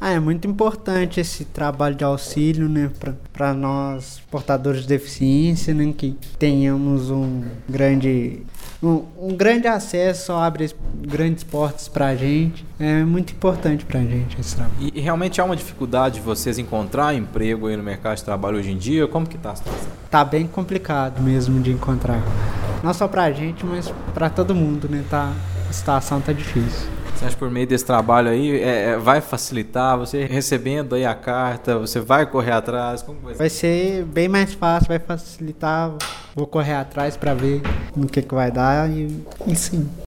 É muito importante esse trabalho de auxílio, né, para nós portadores de deficiência, né, que tenhamos um grande acesso, abre grandes portas para a gente. É muito importante para a gente esse trabalho. E realmente há uma dificuldade de vocês encontrar emprego aí no mercado de trabalho hoje em dia? Como que está a situação? Tá bem complicado mesmo de encontrar. Não só para a gente, mas para todo mundo, né? A situação tá difícil. Você acha que por meio desse trabalho aí vai facilitar? Você recebendo aí a carta, você vai correr atrás? Como vai ser? Vai ser bem mais fácil, vai facilitar. Vou correr atrás para ver no que vai dar e sim.